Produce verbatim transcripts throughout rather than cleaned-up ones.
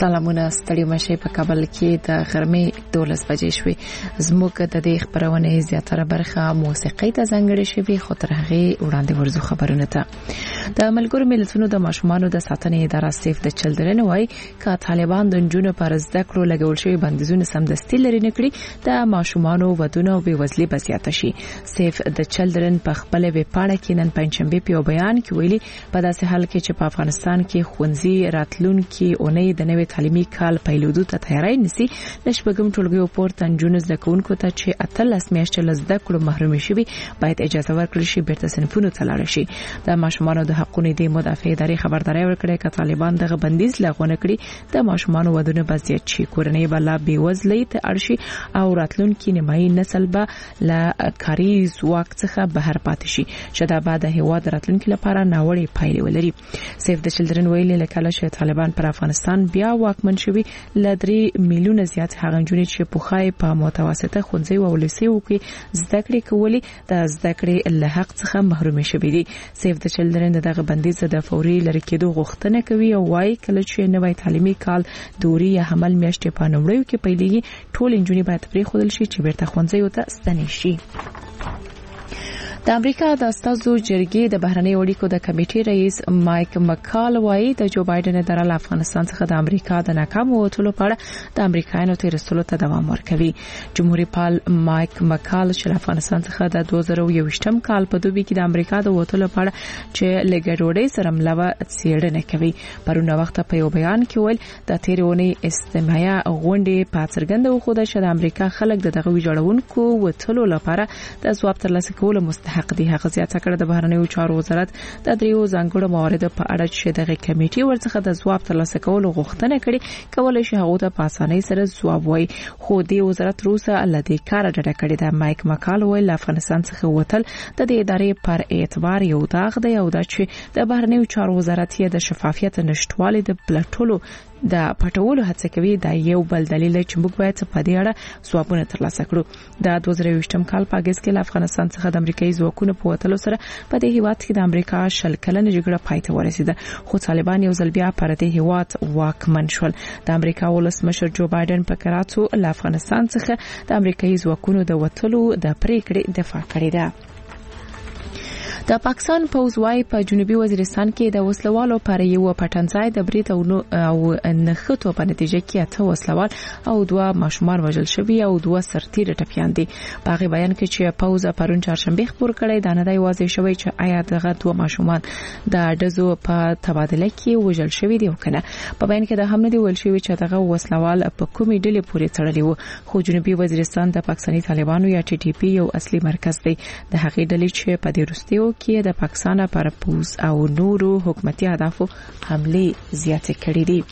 سلامونه ستړي مشه په کابل کې د غرمې دولس بجې شوې زموږ د دې خبرونه زیاتره برخه موسیقي ته ځانګړې شوې خو تر هغه وړاندې ورزو خبرونه ته د ملګرو ملتونو د ماشومانو د ساتنې اداره سیف د چلډرن وایي چې طالبان د جنونو پر زده کړو لګول شوی بندیزونه سمدستي لري نه کړی د ماشومانو ودونه او بېوزلي بزیات شي سیف د چلډرن په خپل ویب پاڼه کې نن پنځشنبه په بیان کې ویلي په داسې حال کې چې په افغانستان کې ښوونځي راتلونکي اونۍ د نوي تعلیمي کال پیلودو ته تیاری نسی د شپږم ټولګي پورته نجونو زده کوونکو ته چې اتلس میاشتې له زده کړو محروم شي باید اجازه ورکړي شي بیرته صنفونو ته لاړ شي د ماشومانو د حقوقو د مدافع ادارې خبرداري ورکړه چې طالبان دغه بندیز لغوه کړي د ماشومانو ودونه بزیات شي کورنۍ بلا بیوزلۍ ته ارشي او راتلونکي نیمایي نسل به له کاري ځواک څخه بهر پاتې شي شدا بعد هیواد راتلونکي لپاره ناوړي پایلې ولري سیف د چلډرن ویلي لکه چې طالبان پر افغانستان بیا واکمن شوي لدري میلیونه زیات هغه جنونې چې پوخای په متوسطه ښوونځي او لیسیو کې زده کړې کولې د زده کړې له حق څخه محروم شوي دي سیف د چلډرن دغه بندیز د فوري لری کېدو غوښتنه کوي او وايي کله چې نوې تعلیمي کال دوري یا حمل میاشتې په نومړیو کې پیلېږي ټول انجونې باید پرې خودل شي چې بیرته ښوونځي ته ستنې شي د امریکا د استازو جرګې د بهرنۍ اړیکو د کمیټې رئیس مایک مکال وایي د جو بایدن اداره له افغانستان څخه د امریکا د ناکام وټولو په اړه د امریکایانو تیرستلو ته دوام ورکوي جمهوریت پال مایک مکال چې افغانستان څخه د دوه زره یوویشتم کال په دوبي کې د امریکا د وټولو په اړه چې لګډوډۍ سره ملوه څېړنه کوي پرونه وخت په یو بیان کې ویل د تیرونې استماعي غونډې په څرګنده وخوده چې د امریکا خلک د دغه ویجاړونکو وټولو لپاره د ځواب ترلاسه کولو مستحق حق دي هغه زیاته کړ د بهرنیو چارو وزارت د دریو ځانګړو مواردو په اړه چې دغه کمیټې ورڅخه د ځواب ترلاسه کولو غوښتنه کړې کولای شي هغه ته په اسانۍ سره ځواب وایي خو د وزارت روسه الدی کار ډډه کړې ده مایک مکال ویل افغانستان څخه وتل د دې ادارې پر اعتبار یو داغ دی او دا چې د بهرنیو چارو وزارت یې د شفافیت نشټوالي د پلټولو د پټولو هڅه کوي دا یو بل دلیل چې موږ باید په دې اړه ځوابونه ترلاسه کړو د دوه زره یوویشتم کال په اگست کې افغانستان څخه د امریکایي ځواکونو په وتلو سره په دې هیواد کې د امریکا شل کلنه جګړه پای ته ورسیده خو طالبان یو ځل بیا پر دې هیواد واکمن شول د امریکا ولسمشر جو بایدن په کراچو له افغانستان څخه د امریکایي ځواکونو د وتلو د پریکړې دفاع کړې ده د پاکستان پوز وايي په جنوبي وزیرستان کې د وسلوالو پر یو پټنځای د بریټ او نخټو په نتیجه کې اته وسلوال او دوه ماشومان وژل شوي او دوه سرتیر ټپيان دي په هغه بیان کې چې پوز پرون چهارشنبه خبر کړی دا نه دی واضح شوی چې آیا دغه دوه ماشومان د دزو په تبادله کې وژل شوي دي او کنه په بیان کې د هم نه دی ویل شوی چې دغه وسلوال په کومې ډلې پورې تړلي وو خو جنوبي وزیرستان د پاکستاني طالبانو یا ټي ټي پی یو اصلي مرکز دی د هغې ډلې چې په دې وروستیو کې د پاکستان پر پوز او نورو حکومتي اهدافو حمله زیاته کړې دي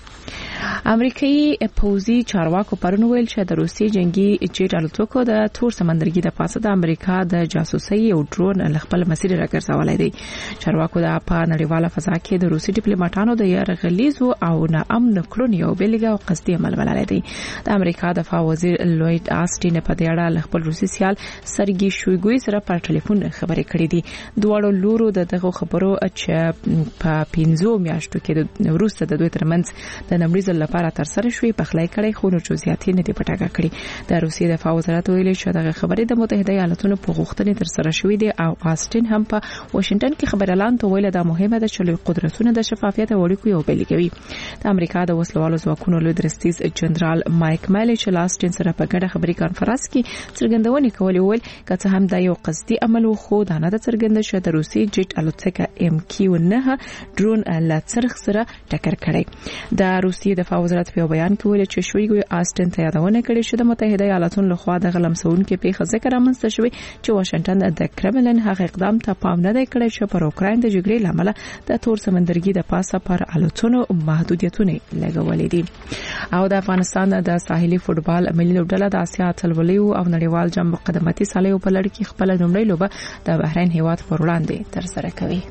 امریکایي پوزي چارواکو پرون ویل چې د روسي جنگي جیټ الوتکو د تور سمندرګي د پاسه د امریکا د جاسوسي او ډرون خپل مسیر راګرځولای دی چارواکو د په نړیواله فضا کې د روسي ډیپلوماټانو د یرغلیزو او ناامن کړنو یو بلګه او قصدي عمل ولای دی د امریکا دفاع وزیر لوید آسټین په دې اړه خپل روسي سیال سرګي شویګوي سره په ټلیفون خبرې کړې دي دواړو لورو د دغه خبرو چې په پنځو میاشتو کې د روس د دوی ترمنځ د نمبرز لپاره تر سره شوې پخلای کړي خو نو جزئیات نه دی پټاګه کړی د روسي دفاع وزارت ویلي چې دغه خبرې د متحده ایالاتونو په غوښتنې تر سره شوې دي او آسټین هم په واشنگټن کې خبر اعلان ته ویل دا مهمه ده چې لوی قدرتونه د شفافیت او اړیکو یو بلګوي د امریکا د وسلوالو ځواکونو لوی درستیز جنرال مایک مالی چې لاستین سره په ګډه خبري کانفرنس کې څرګندونې کولې ول کته هم د یو قصدي عمل خو دا نه د څرګند شو د روسي جیټ الوتکه ام کیو نه ډرون لا څرخ سره ټکر کړی د روسي دفاع وزارت په بیان کې ویل چې شویګوي آسټین ته یادونه کړې چې د متحده ایالاتونو لخوا د غلمسون کې پیښه ذکر امنسته شوی چې واشنگټن د کرملن هغه اقدام ته پام نه دی کړی چې پر اوکراین د جګړې لامل د تور سمندرګي د پاسه پر الوتنو محدودیتونه لګولې دي او د افغانستان د ساحلي فوټبال ملي لوبډله د اسیا اتلولیو او نړیوال جام مقدمتي سالیو په لړ کې خپل لومړی لوبه د بحرین هیواد پر وړاندې تر سره کوي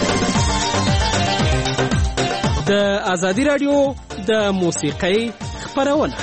د ازادي رادیو د موسیقۍ خبرونه.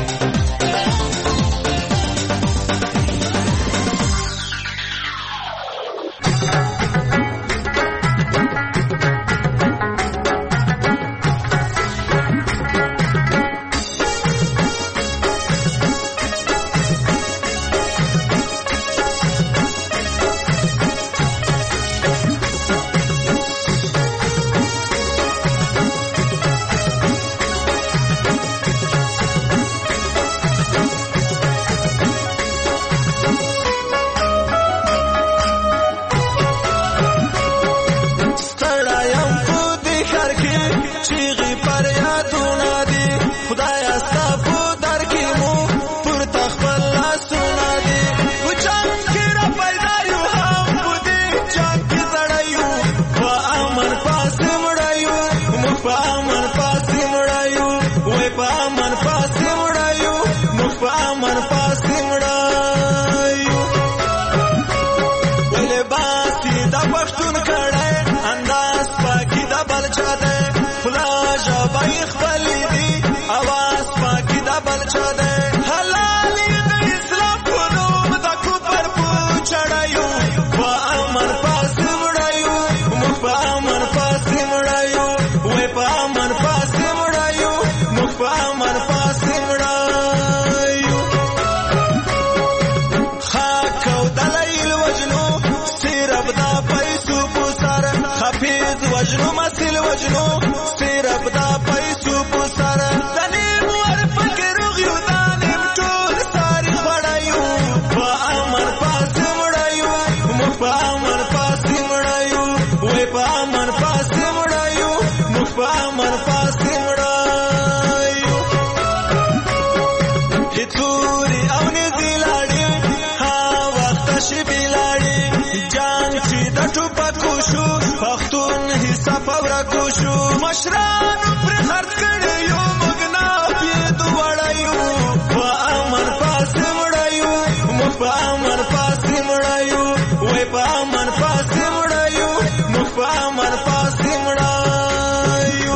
وجنو مسل وجنو سيرب دا پیسو پسر دنیم ور فکر غیو دانیم ټول ساری خړایو په امر پاس مړایو مخ په امر پاس مړایو وې په امر پاس مړایو مخ په امر پاس مړایو هڅوري او نه زیلاړي ها وخت شي بلاړي جان چې د ټوپکو شو پختون حصہ پورا کوشو مشرانو پر خرد کړي یو مغنا پیدو وړایو په امر پاس مړایو مخ په امر پاس مړایو وې په امر پاس مړایو مخ په امر پاس مړایو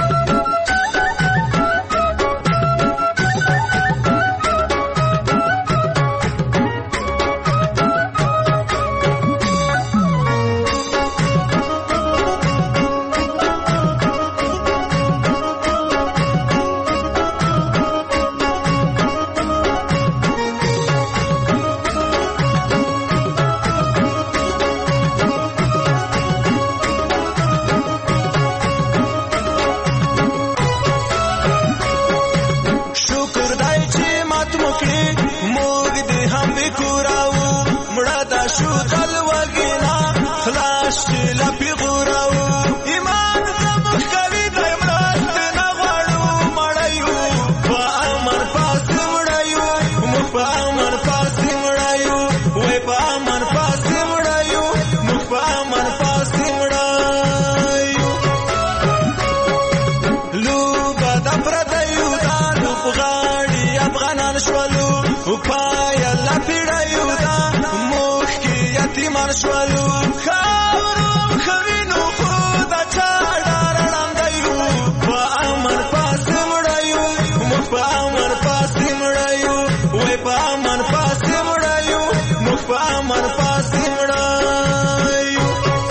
شوالو خاورو خوینو خود چاډار لاندایو په امر پاس مړایو مخ په امر پاس مړایو وې په امر پاس مړایو مخ په امر پاس مړایو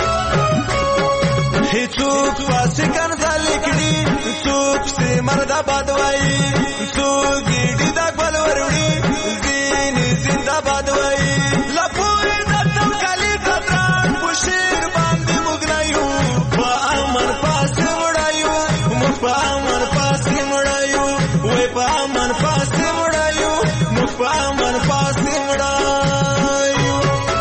هیڅوک پاس کنځل کړي څوک سي مردا باد وای څوک ګډي دا ګل وروړي دین زنده باد وای لپوي شیر باندې مګنایو په امر پاس مړایو مخ په امر پاس مړایو وې په امر پاس مړایو مخ په امر پاس مړایو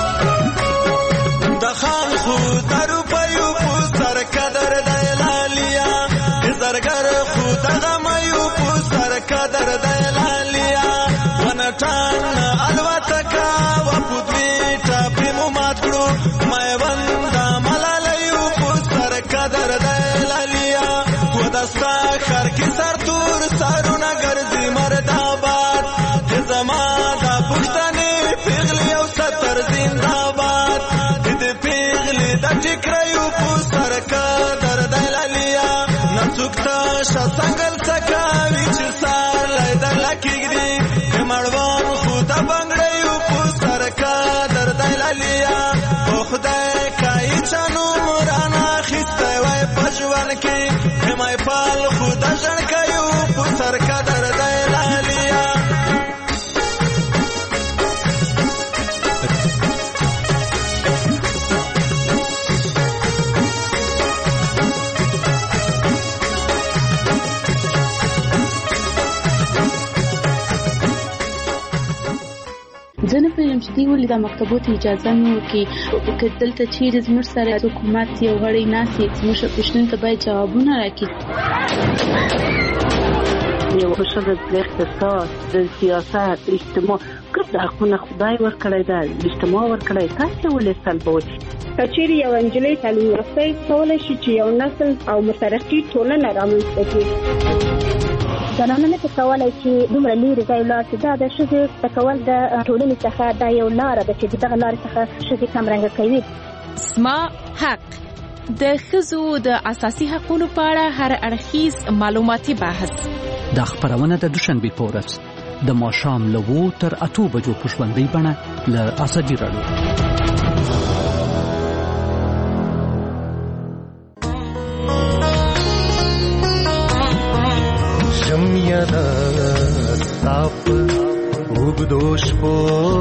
د خان خو تر پيو په سر قدر د لالیا زرګر خو دغه مېو په سر قدر د لالیا ونټان الوتکا و پدوي ټاپې مو مات کړو مې وندا ملالایو په سر قدر د لالیا و دستا خر کی سر تور سرونه ګرځي مرداباد زما د پښتنې پیغلې او ستر زنده‌باد دې پیغلې د ټکریو په سر قدر د لالیا نڅوکتا شسنګل سکاوي چې سار خدای کای چانو مرانا خسته وای پښوان کې همای پال خدا ژړ کایو پسر قدر دای لالیا زه نه پوهېږم چې دوی ولې دا مکتبو ته اجازه نه ورکوي که دلته چیرې زموږ سره حکومت یو غړی ناست وي زموږ پوښتنو ته باید جوابونه راکړي. یو ښځه د اقتصاد د سیاست اجتماع ګډ حقونه خدای ورکړی ده اجتماع ورکړی تاسې ولې سلبوئ؟ که چیرې یو نجلۍ تعلیم یافته کولی شي چې یو نسل او مترقي ټولنه رامنځته کړي. زنانه نه کولی چې دومره لرې ځای ولاړ شي. دا د ښځې تکول د ټولنې څخه دا یو لاره ده چې دغه لارې څخه ښځې کمرنګه کوي. اسما حق د ښځو د اساسي حقوقو په اړه هر اړخیز معلوماتي بحث. دا خبرونه د دوشنبې په ورځ د ماښام له اوو تر اتو بجو په ژوندۍ بڼه له ازادي راډیو. شمیانا ستاپ وګدوش په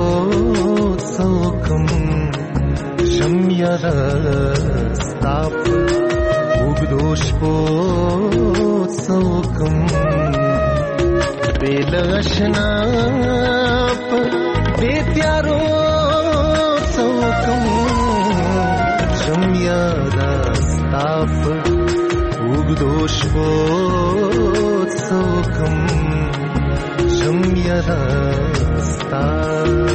څوکم شمیانا ستاپ وګدوش په څوکم بیلشنا په بیتیارو څوکم شمیانا ستاپ وګدوش په څوکم شمیانا ستاپ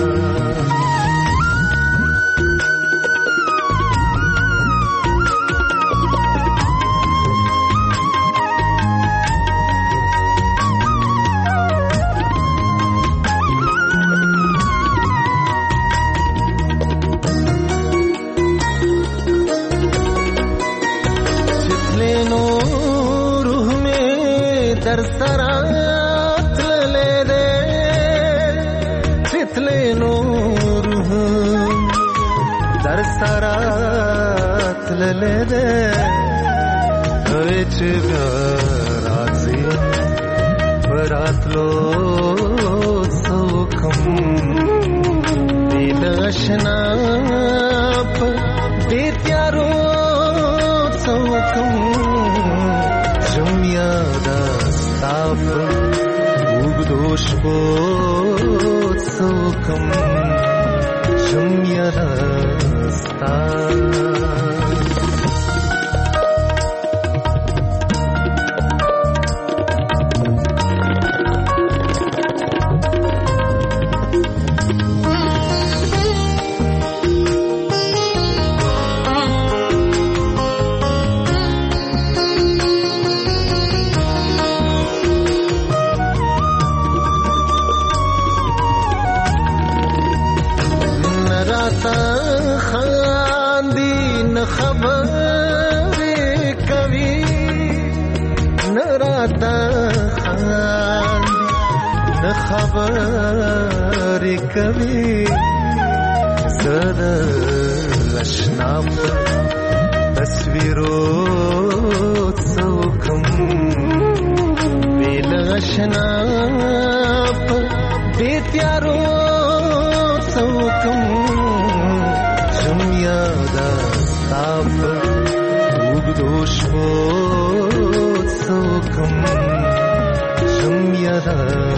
سرات لے دے فتلے نور در سرات لے دے وچ راضی برات لو سوکم دل اشنا بیتیارو سوکم شمیادا ستاپ وګدوش په څوکم شمیادا ستاپ خبر کبھی زد لشنام تصویرو څوکم بیل اشناپ بیتیارو څوکم شمیادا ستاپ وګدوش په څوکم شمیادا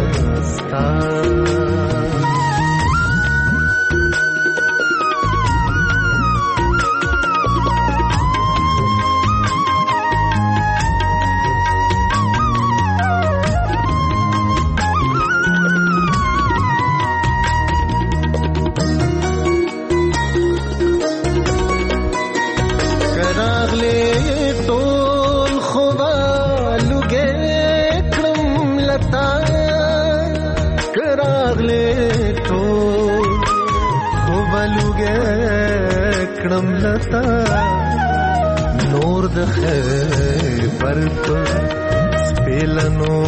نور د خیبر په سپیلنو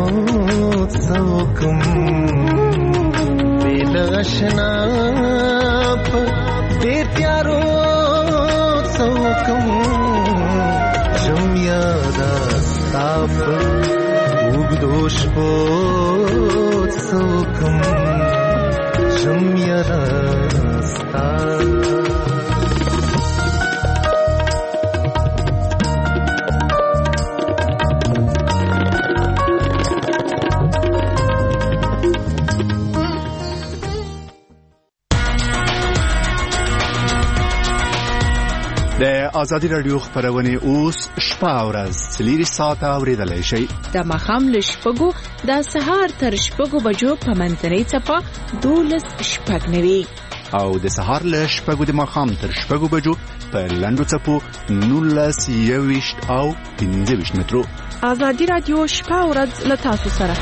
څوکم بیل اشنا په دې تیارو په وګدو شپو څوکم شم یاره ستا د ازادي رادیو خبرونه اوس شپه او ورځ څلوري ساعته اوریدلای شئ. د مخام له شپږو د سهار تر شپږو بجو په منځنۍ چپه دولس شپږ نوي او د سهار له شپږو د مخام تر شپږو بجو په لندو چپو نولس یويشت او پنځه ویشت مترو. ازادي رادیو شپه او ورځ له تاسو سره.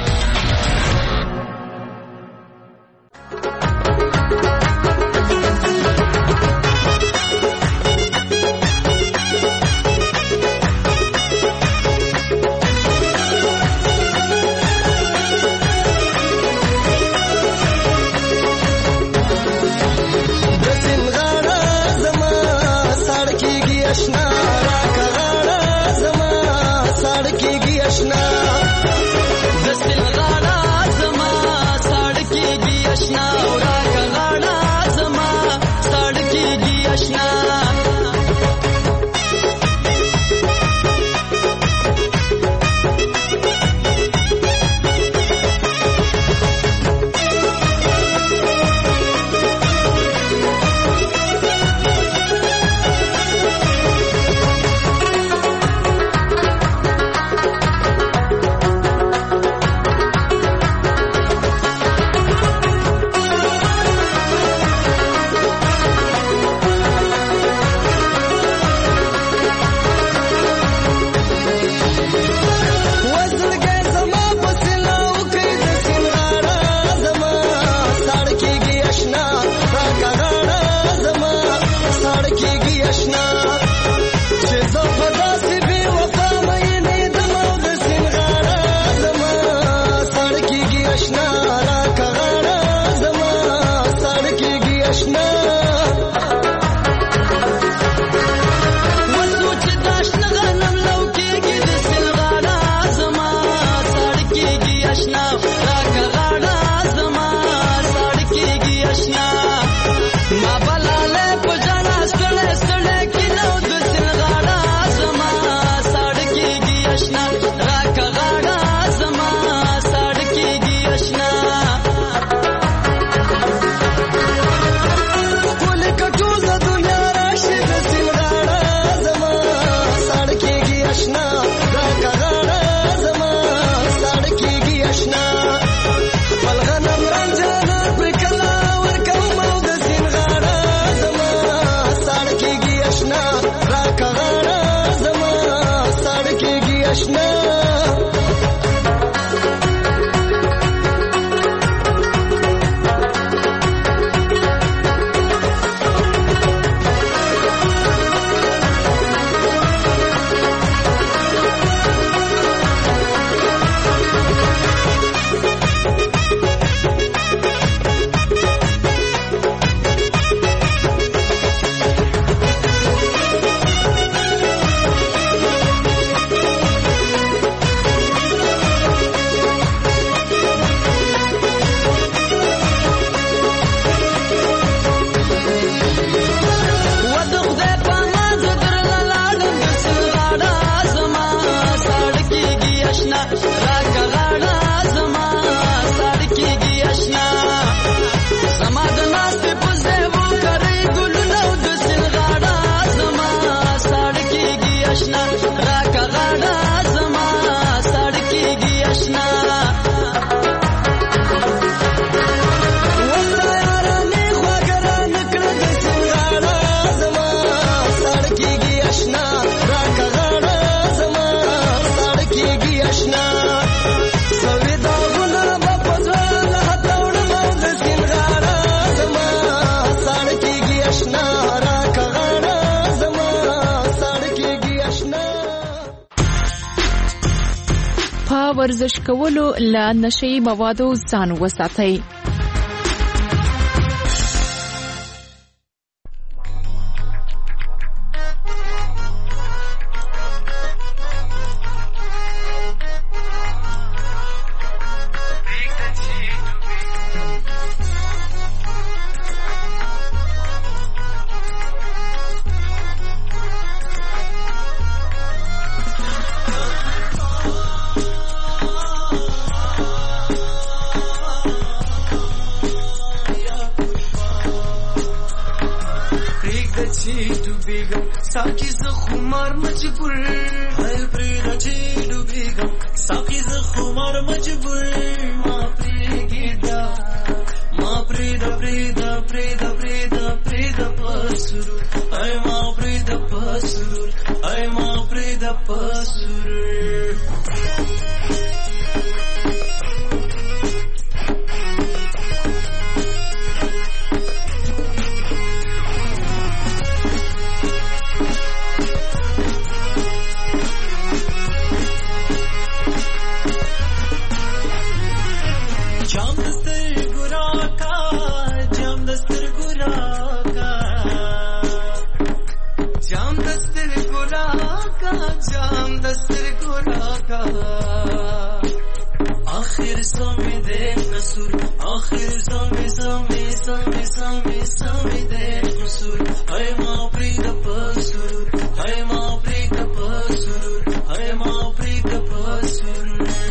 ورزش کولو له نشئی موادو ځان وساتئ. डुबेगम साकी ज खुमार मजबूर हाय प्रेदा ची डुबेगम साकी ज खुमार मजबूर मा प्रेगिदा मा प्रेदा प्रेदा प्रेदा प्रेदा प्रेदा पसुर हाय मा प्रेदा पसुर हाय मा प्रेदा पसुर जाम दस्तर गुराका आखिर समय देख कसूर आखिर समय समय समय समय समय देख कसूर हाय माँ प्रीत पसुर हाय माँ प्रीत पसुर हाय माँ प्रीत पसुर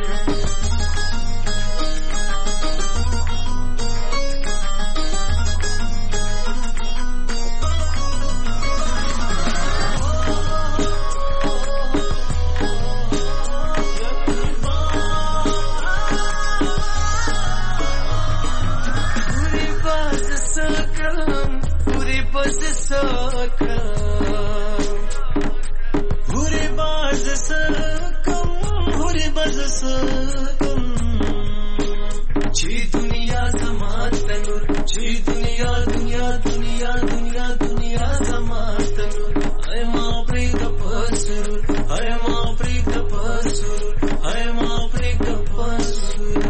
हुरे बाज सकम हुरे बाज सकम ची दुनिया समात तनुर ची दुनिया दुनिया दुनिया दुनिया दुनिया समात तनुर हाय माँ प्रीत पसुर हाय माँ प्रीत पसुर हाय माँ प्रीत पसुर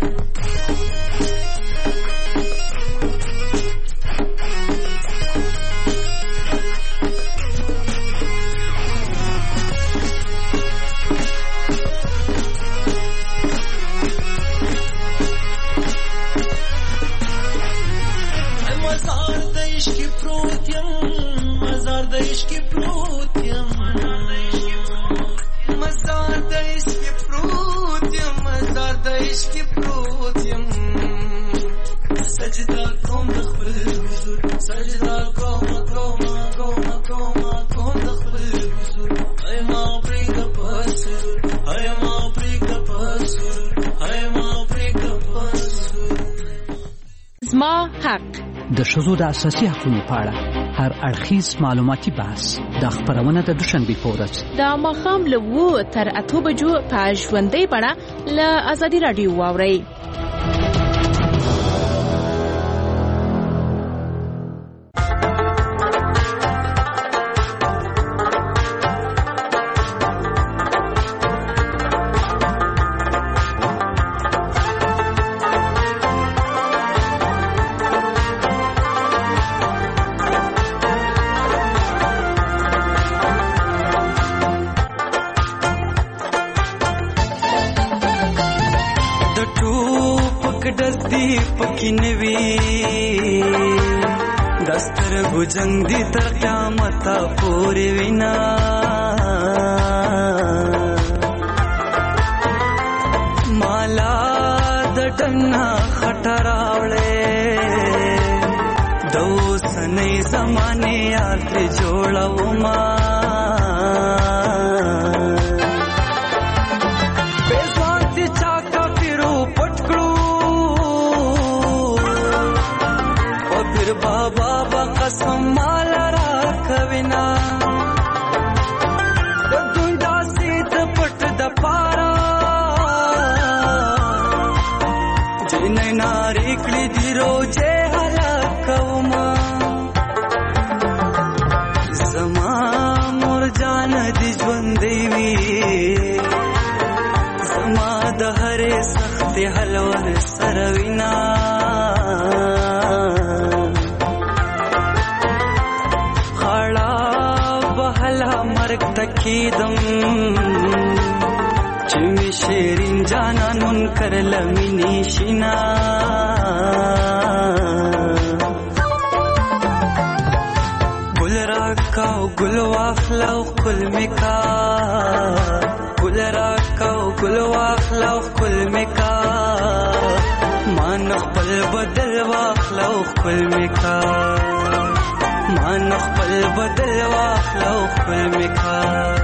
मजार देश की प्रोत्यम मजार देश की प्रोत्यम मजार देश की प्रोत्यम सजदा कौम दखल हुजूर सजदा कौम कौम कौम कौम कौम दखल हुजूर हाय माँ प्रीत पसुर हाय माँ प्रीत पसुर हाय माँ प्रीत पसुर زما حق د ښځو د اساسي حقوقو په اړه هر اړخیز معلوماتي بحث د خبرونه د دوشنبه په ورځ د ماښام له اوو تر اتو بجو په ژوندۍ بڼه له ازادي راډیو واورئ. जंग दी तर क़यामत पूरी विना माला दटना खटरावले दो सने ज़माने यार ते जोड़ा उमा बेस्वांति चाका फिरू पटकड़ू और फिर बाबा कसम माला राखविना दुंडा सीत पट द पारा जिने नारी कली दी रोजे हलाकवमा जमा मोर जान दी ज्वंदेवी जमा दहरे सख्त हलवर सरविना तकीदम चिमी शेरिन जाना नुन कर लमिनी शिना गुल राकाओ गुल वाखलाओ कुल मिका गुल राकाओ गुल वाखलाओ कुल मिका मान पल बदल वाखलाओ कुल मिका ځان خپل بدل واخلو خپل میکا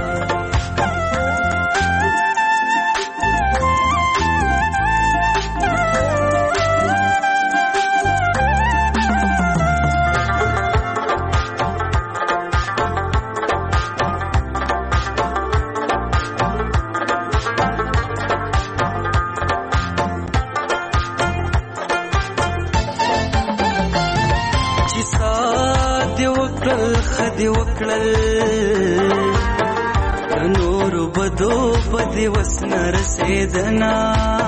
خدي وکړل نور بدو بدی وسن رسیدنا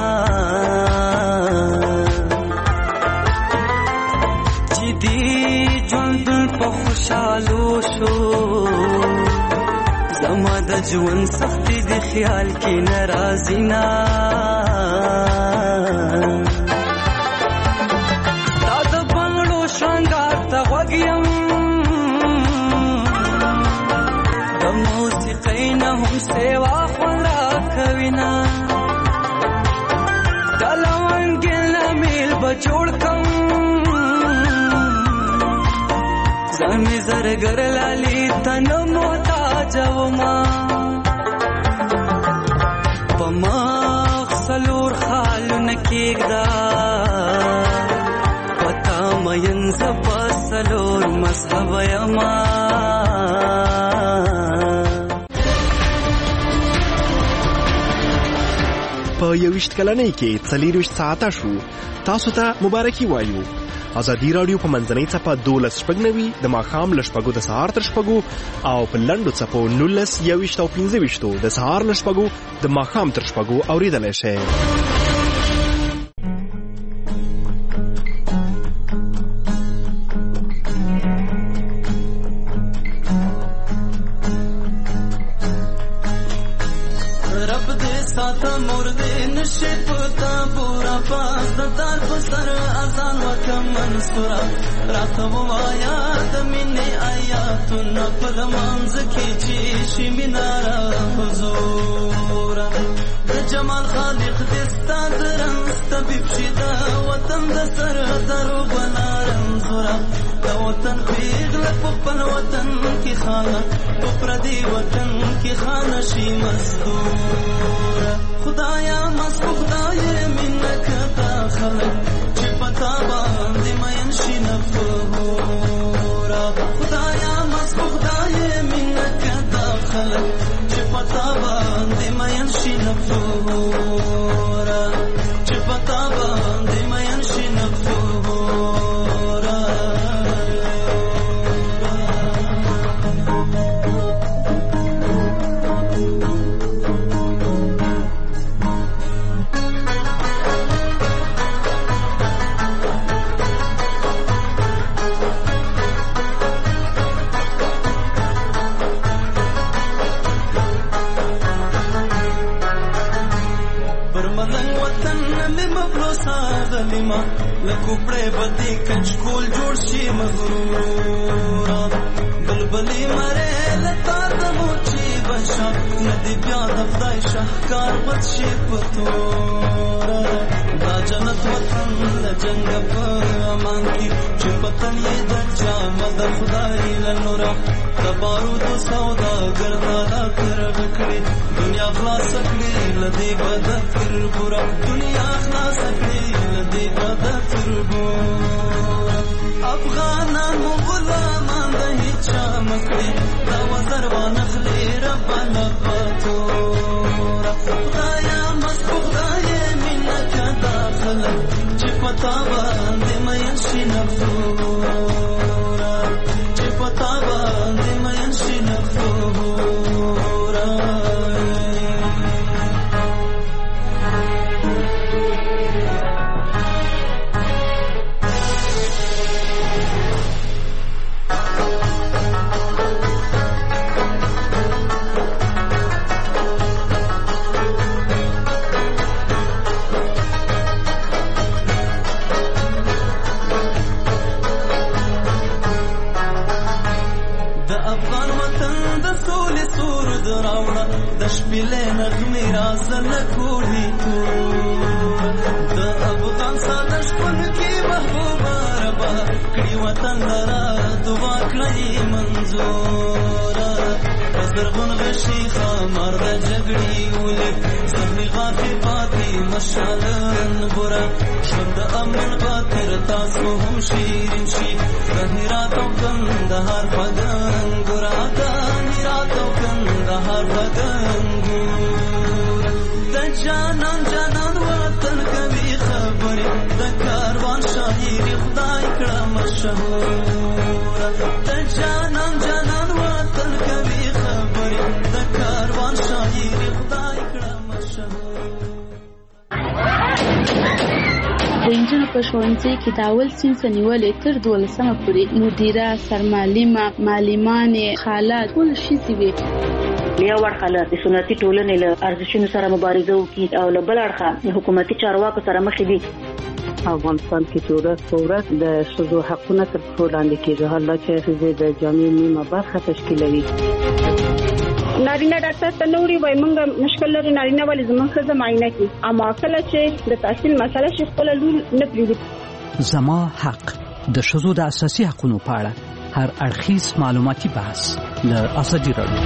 چې دی ژوند په خوشالو شو زما د ژوند سختي د خیال کې ناراضی نا دا د بنگلو شنګار ته وګیم هم سیوا خورا کوینا دلوان گلنا میل بچوڑ کم زمی زرگر لالی تن محتاج وما پماغ سلور خالو نکیگ دا پتا مین زبا سلور مذہب یما په یوشت کلنۍ کې څلېرویشت ساعته شو تاسو ته مبارکي وایو ازادي راډیو په منځنۍ څپه دولس شپږ نوي د ماښام له شپږو د سهار تر شپږو او په لنډو څپو نولس یوویشت او پنځه ویشتو د سهار له شپږو د ماښام تر شپږو اورېدلی شئ راته وایا د مینې آیاتونه په لمانځ کې چې شي مینه حضور د جمال خالق دې ستا د رنځ طبیب شي د وطن د سر درو بنا رنځوره د وطن پیغله په خپل وطن کې خانه په پردي وطن کې خانه شي مزدوره خدایا مسکو خدای مینه کتا خلک چې پتا باندې مین شي نفورا خدایا مسکو خدای مینه کتا خلک چې پتا باندې مین شي نفورا چې پتا باندې مین شي نفورا لکوپړې بدی کچکول جوړ شي مغرورا بلبلی مره لتا د موچی بشا ندی بیا د خدای شهکار بد شي پتورا دا جنت وطن د جنگ په امان کې چې پتن یې د جامه د خدای لنورا د بارود سودا ګرځالا کر وکړي دنیا خلاص کړي لدی بد تر ګورا دنیا خلاص کړي لدی بد تر ګورا افغانان غلامان د هیڅ مکړي دا وزر ونخلي ربنا پتورا خدایا مسکو خدای مینه کدا خلک چې پتا باندې مین شي نفورا چې پتا باندې مین شي نفورا شپېلې نغمې رازل کوړي تو د افغان ساده شپون کې محبوبه رب کړي وطن لرا دعا کړی منظور زرغون غشي خمر د جګړې ولې زمي غافي پاتې مشالن ګورا شند امن باتر تاسو هم شیرین شي غهرات او کندهار پدن ګورا غهرات او کندهار پدن ګور د جانان جانان وطن کوي خبره د کاروان شاعر خدای کړه مشهور د جانان جانان وطن کوي خبره د کاروان شاعر خدای کړه مشهور د انجن په ښوونځي کې د اول صنف نیولې تر دولسمه پورې مدیره سرمعلمه معلمانې خالات ټول شي وي یو ورخه د سنتي ټولنې له ارزښتونو سره مبارزه وکړي او له بل اړخه حکومتي چارواکو سره مخ دي. افغانستان کې چې ورځ په ورځ د ښځو حقونه تر پښو لاندې کېږي، حالا چې ښځې د جامعې نیمه برخه تشکیلوي. نارینه ډاکټر ته نوري وای مونږ مشکل لري نارینه ولې زموږ ښځه معاینه کوي، اما کله چې د تحصیل مسله شي خپل لور نه پریږدي. زما حق د ښځو د اساسي حقوقو په اړه هر اړخیز معلوماتي بحث له ازادي راډیو.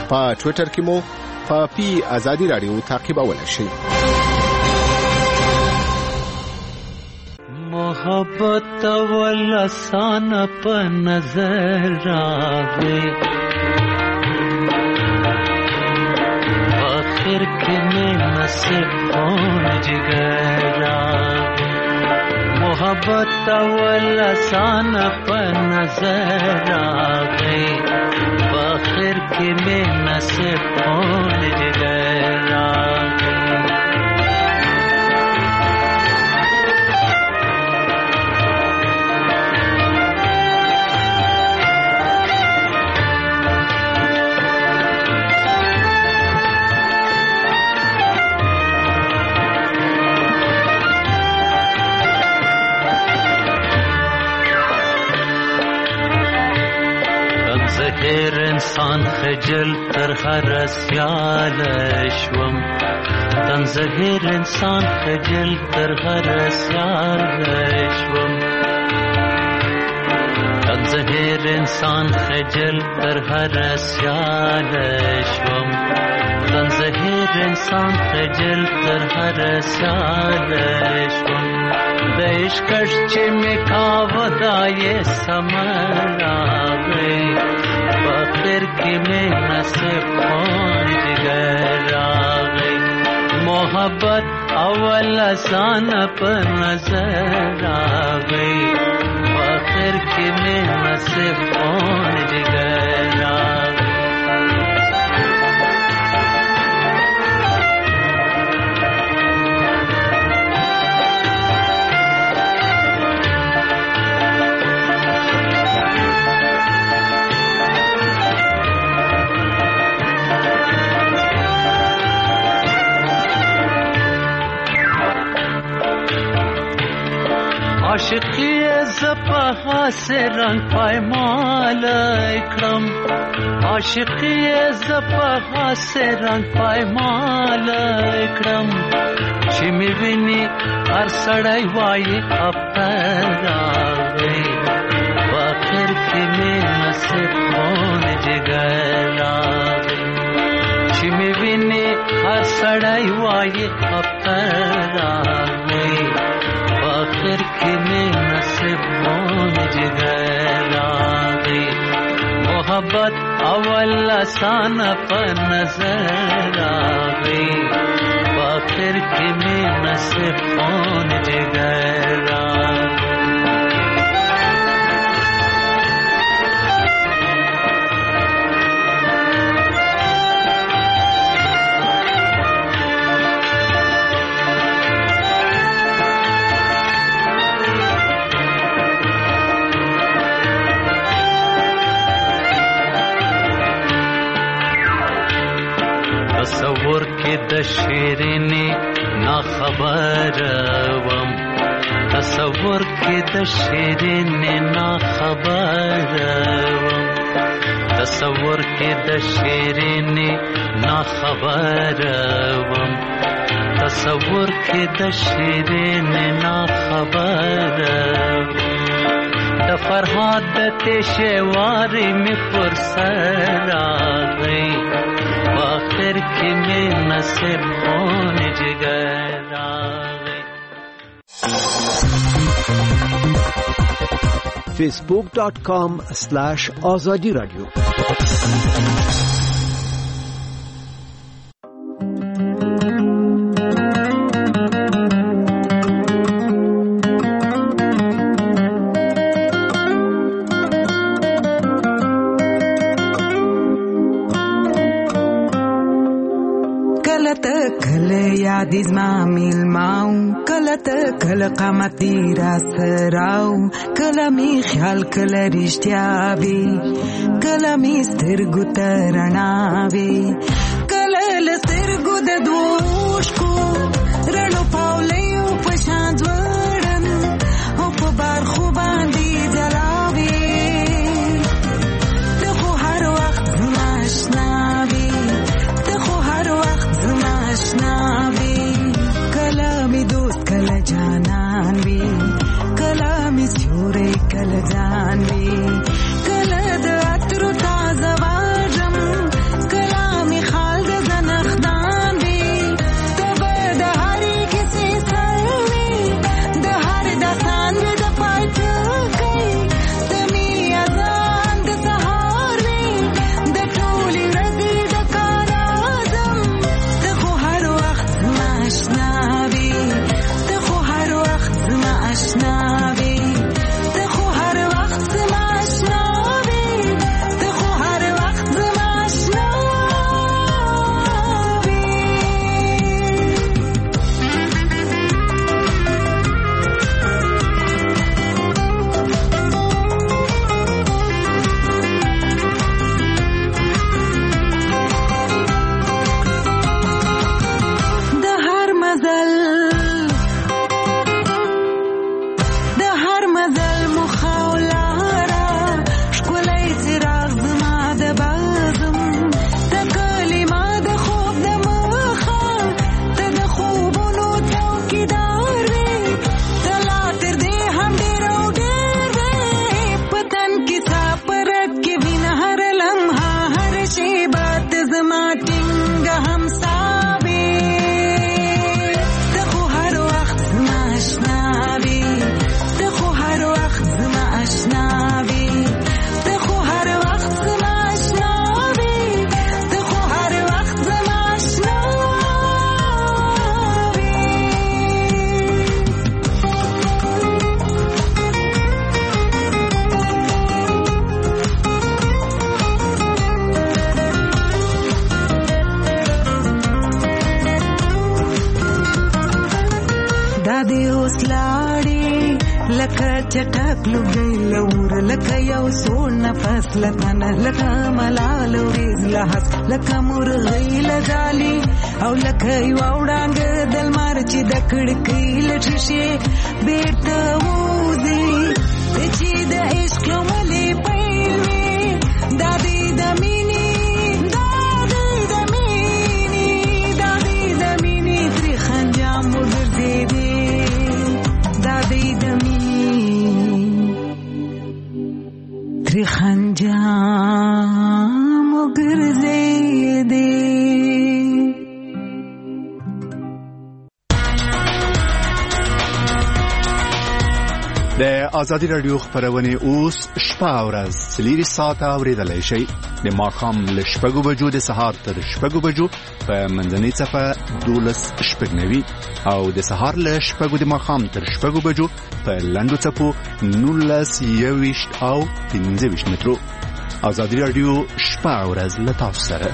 په ټوئیټر کې مو په پی ازادي رادیو تعقیبولای شئ. محبت ولسان په نظر راغی آخر کې مې نصیب کون جگر راغی محبت ولسان په نظر راغی آخر کې مې نصیب کون جگر راغی زهر انسان خجل تر هر سیال شوم تن زهر انسان خجل تر هر سیال شوم تن زهر انسان خجل تر هر سیال شوم تن زهر انسان خجل تر هر سیال شوم د عشقش چې مې کاوه دا یې سمر راغی آخر کې مې نصیب کون جگر راغی محبت اول آسان په نظر راغی آخر کې مې نصیب کون جگر راغی عاشقی زپا سے رنگ پایمال اکرم عاشقی زپا سے رنگ پایمال اکرم چې می ویني هر سړی وایي افتر راغی آخر کې مې نصیب کون جگر راغی چې می ویني هر سړی وایي افتر راغی آخر کې مې نصیب کون جگر راغی محبت اول آسان په نظر راغی آخر کې مې نصیب کون جگر راغی تصور کې د شیرینې نا خبر وم تصور کې د شیرینې نا خبر وم تصور کې د شیرینې نا خبر وم تصور کې د شیرینې نا خبر د فرهاد د تشوارې مې پر سر راغی آخر کې مې نصیب کون جگر راغی فیسبوک ڈاٹ کام سلیش آزادی رادیو یادی زما میلماو کله ته کله قامتی را سراو کله می خیال کله رښتیا وي کله می سترګو ته رڼا وي کله له سترګو د دوشکو رڼو پاولیو په شان ځوړم او په برخو باندې جلا وي ته خو هر وخت زما اشنا وي ته خو هر وخت زما اشنا وي کله می دوست کله جانان وي کله می سیوری کله جان وي کله د عطر تازه واجم کله چټک لګي لور لکه یو سوړ نفس لکه نه لکه ملال وريز لحس لکه مرغۍ لځالي او لکه یو وړاند دلمار چې د کړکۍ لټشي بیرته وځي چې د عشق ملي پېوي د دې د مینې د دې د مینې د دې د مینې تر خنجام وګرځي دي د دې د مینې تر خنجام وګرځي دي. د ازادي رادیو خبرونه اوس شپه او ورځ څلور ساعته اوریدلای شي د ماښام له شپږو بجو د سهار تر شپږو بجو په منځنۍ صفه دولس شپږنوي او د سهار له شپږو د ماښام تر شپږو بجو په لنډو څپو نولس یويشت او پنځه ویشت مترو. ازادي رادیو شپه او ورځ له تاسو سره.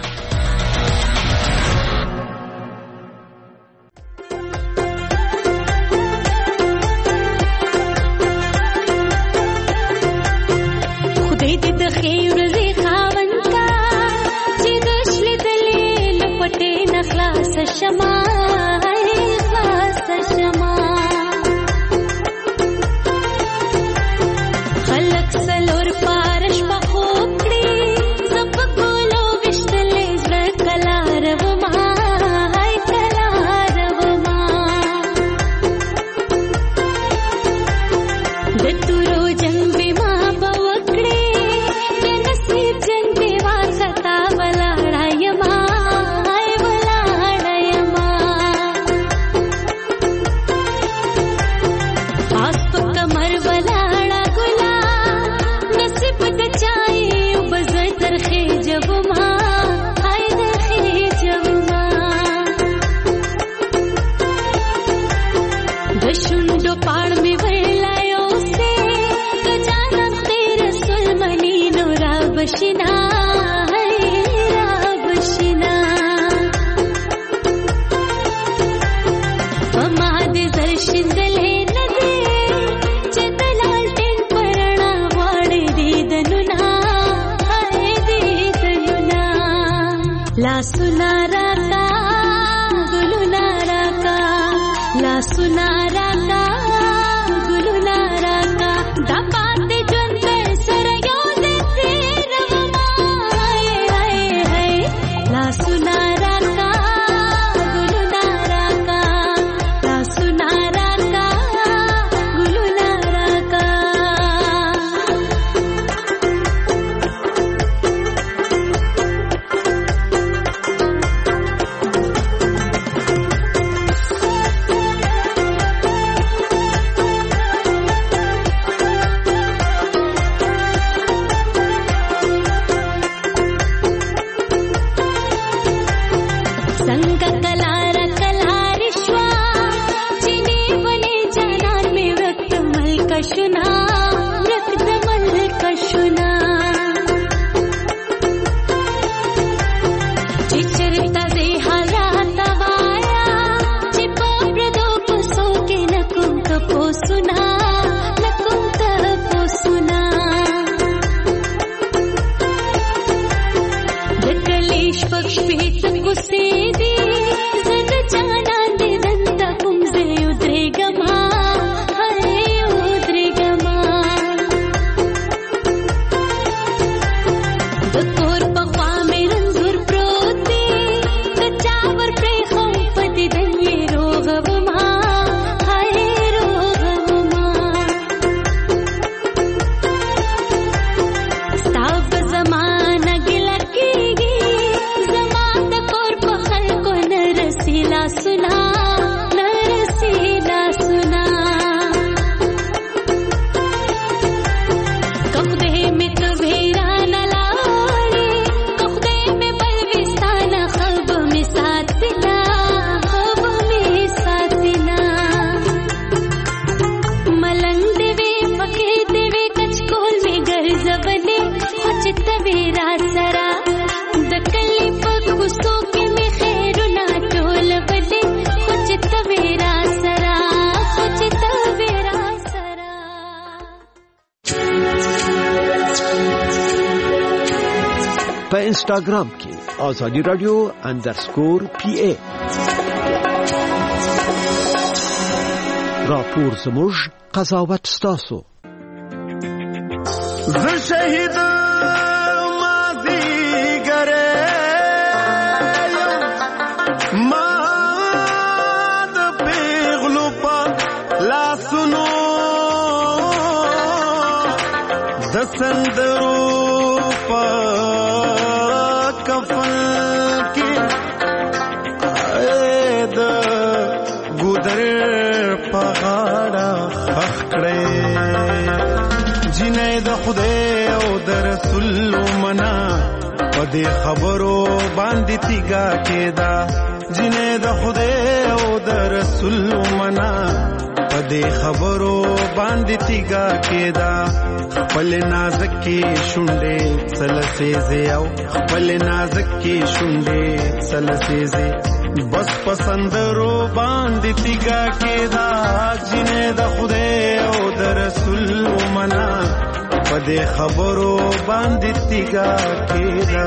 په انسټاګرام کې آزادی رادیو انډرسکور پی ای. راپور زموږ قضاوت ستاسو. ز شهید ماضی ګره ما د پیغلو په لاسونو د سندرو په کفن کې د ګودر په غاړه خخ کړې جنې د خدای او د رسول منا په دې خبرو باندې تیګه کېدا جنې د خدای او د رسول منا په دې خبرو باندې تیګه کېدا خپل نازک کې شونډې سلسېزې او خپل نازک کې شونډې سلسېزې بس پسندرو باندې تیګه کېدا جنې د خدای او د رسول منا په دې خبرو باندې تیګه کېدا.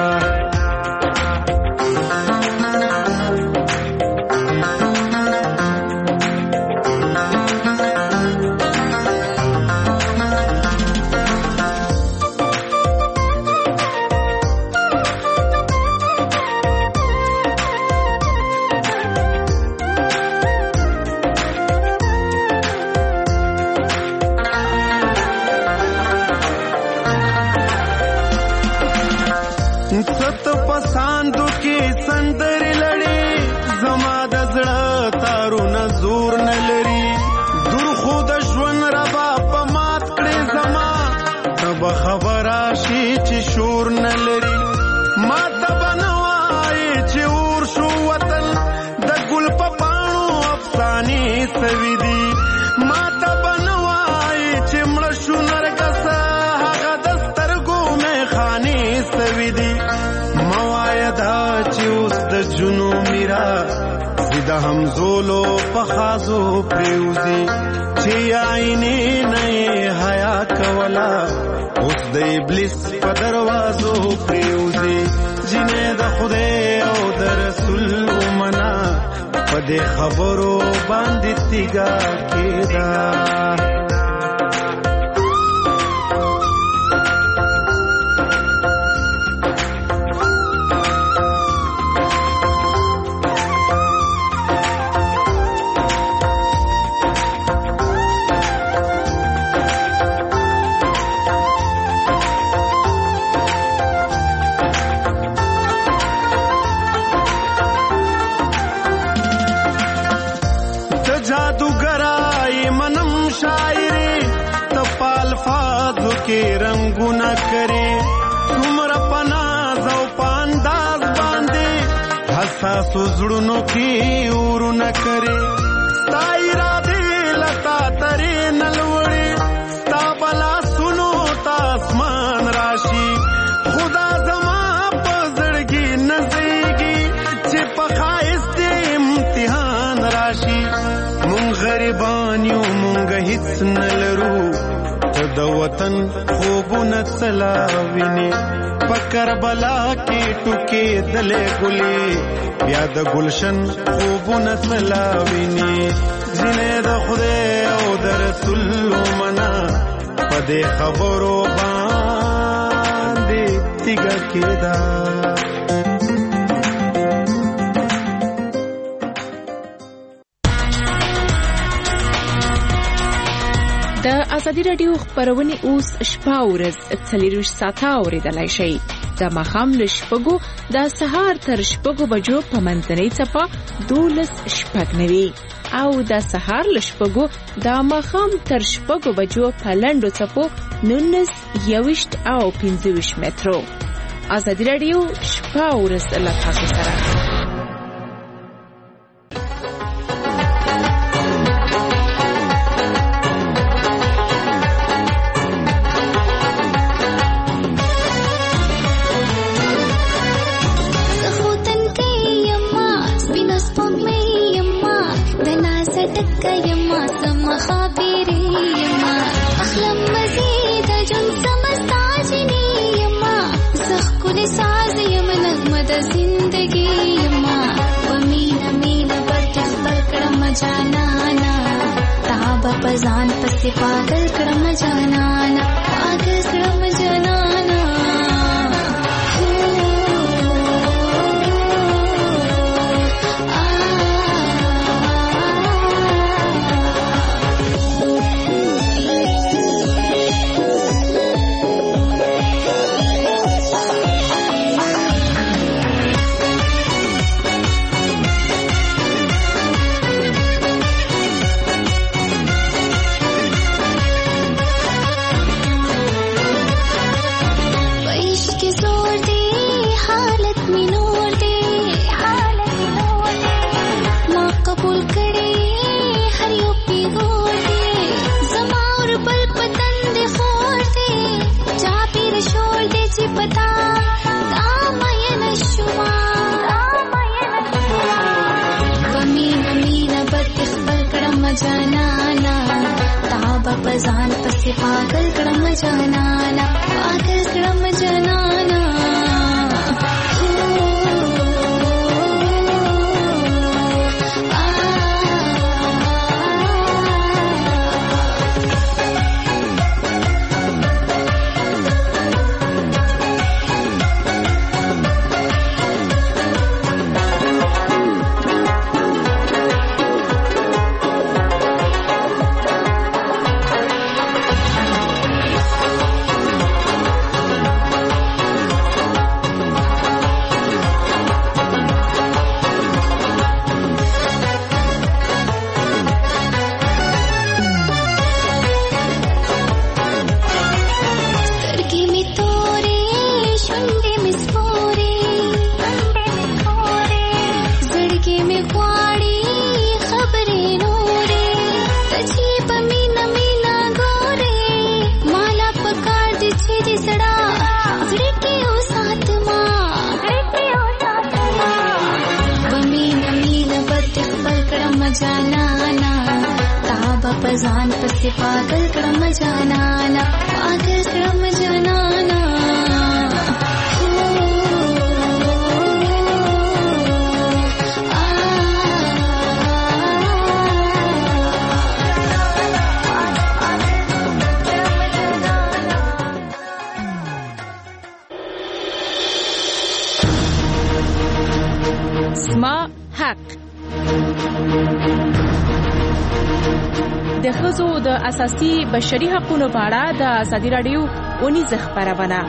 ست پساندو کې سندر لړې زما د زړه تارونه زور نه لري دور خو د ژوند ربا په مات کړې زما تب خبره شي چې شور نه لري ما تب نه وایي چې اور شو وطن د ګل په پاڼو افسانې سوي دي ما تب نه وایي چې مړه شو نرګس هغه د سترګو میخانې سوي دي موایدا چې اوس د جنو میرا زیده همزولو په خازو پریوزي چې عینې نه حیا کولا اوس د ابلیس په دروازو پریوزي جنې د خدای او د رسول منا په دې خبرو باندې تیګه کېدا. کې رنگونه کرے تمر پناز او پانداز باندې حساس زړونو کې ورونه کرے ستای را دې لتا ترې نلوړې ستا بلا سنو تاسمان راشي خدا زما په زړګي نزيږي چې په خایست امتحان راشي مونږ غریبان یو مونږ هیڅ نلرو د وطن خوبونه سلاوینه پکر بلا کې ټوکې دلې ګلې بیا د گلشن خوبونه سلاوینه جنې د خدای او د رسول منا په دې خبرو باندې تیګه کېدا. د ازادي رادیو خبرونه اوس شپه ورځ څلورویشت ساعته اوریدلای شئ د ماښام له شپږو د سهار تر شپږو بجو په منځنۍ څپه دولس شپږ نوي او د سهار له شپږو د ماښام تر شپږو بجو په لنډو څپو نولس یویشت او پنځه ویشت مترو. ازادي رادیو شپه ورځ له تاسو سره. پزان پسې پاگل کړم جانانا پاگل کړم جانانا जनाना ताबा पजान पसे पागल कड़म जनाना पागल कड़म जनाना जनाना ताबा पजान पसे पागल कड़म जनाना पागल कड़म जनाना स्मा حق د ښځو د اساسي بشري حقوقو په اړه د ازادي راډیو اونیزه خبرونه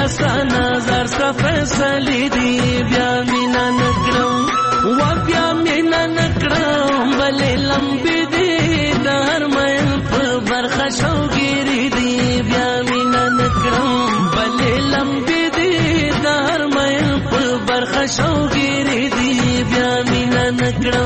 اسانه زر سره فیصلې دي بیا مینا نکړم و بیا مینا نکړم بلې لمبې دي د هر مین په برخه شوګيري دي بیا مینا نکړم بلې لمبې دي د هر مین په برخه شوګيري دي بیا مینا نکړم